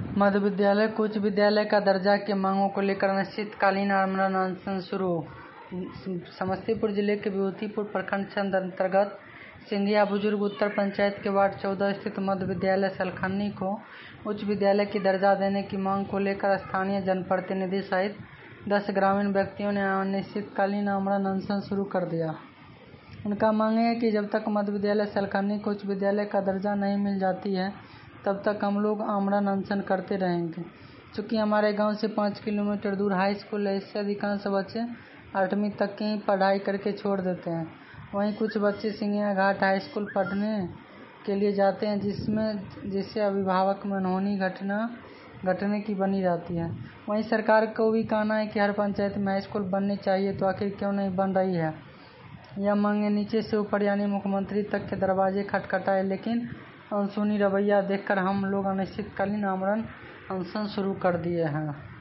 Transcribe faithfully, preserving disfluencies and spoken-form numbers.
मध्य विद्यालय को उच्च विद्यालय का दर्जा की मांगों को लेकर अनिश्चितकालीन आमरण अनशन शुरू। समस्तीपुर जिले के विभूतिपुर प्रखंड क्षेत्र अंतर्गत सिंधिया बुजुर्ग उत्तर पंचायत के वार्ड चौदह स्थित मध्य विद्यालय सलखन्नी को उच्च विद्यालय की दर्जा देने की मांग को लेकर स्थानीय जनप्रतिनिधि सहित दस ग्रामीण व्यक्तियों ने अनिश्चितकालीन आमरण अनशन शुरू कर दिया। उनका मांग है कि जब तक मध्य विद्यालय सलखन्नी को उच्च विद्यालय का दर्जा नहीं मिल जाती है तब तक हम लोग आमरण अनशन करते रहेंगे। चूँकि हमारे गांव से पाँच किलोमीटर दूर हाई स्कूल है, इससे अधिकांश बच्चे आठवीं तक की ही पढ़ाई करके छोड़ देते हैं। वहीं कुछ बच्चे सिंगिया घाट हाई स्कूल पढ़ने के लिए जाते हैं, जिसमें जिससे अभिभावक में अनहोनी घटना घटने की बनी रहती है। वहीं सरकार को भी कहना है कि हर पंचायत में हाई स्कूल बननी चाहिए, तो आखिर क्यों नहीं बन रही है। यह मांगे नीचे से ऊपर यानी मुख्यमंत्री तक के दरवाजे खटखटाए, लेकिन अनसुनी रवैया देखकर हम लोग अनिश्चितकालीन आमरण अनशन शुरू कर दिए हैं।